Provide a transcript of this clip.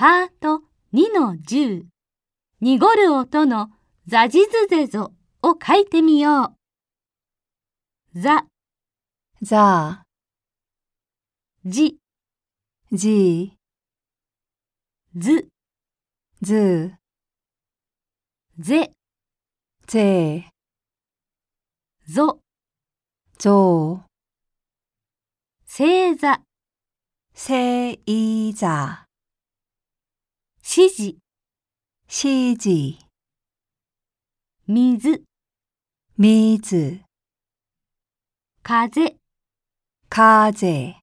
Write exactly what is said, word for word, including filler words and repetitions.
パートにのじゅう、濁る音のザジズゼゾを書いてみよう。ザ、 ザ、 ジ、 ジ、 ズ、 ズ、 ゼ、 ゼ、 ゾ、 ゾ、 セイザ、 セイザ、 シジ、 シジ、 水、 水、 風、 風、